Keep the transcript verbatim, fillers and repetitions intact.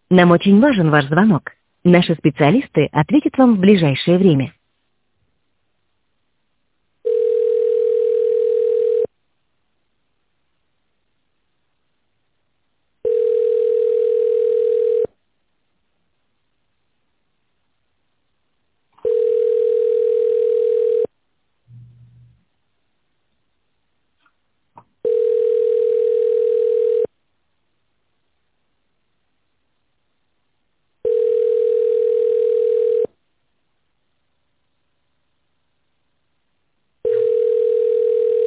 Нам очень важен ваш звонок. Наши специалисты ответят вам в ближайшее время.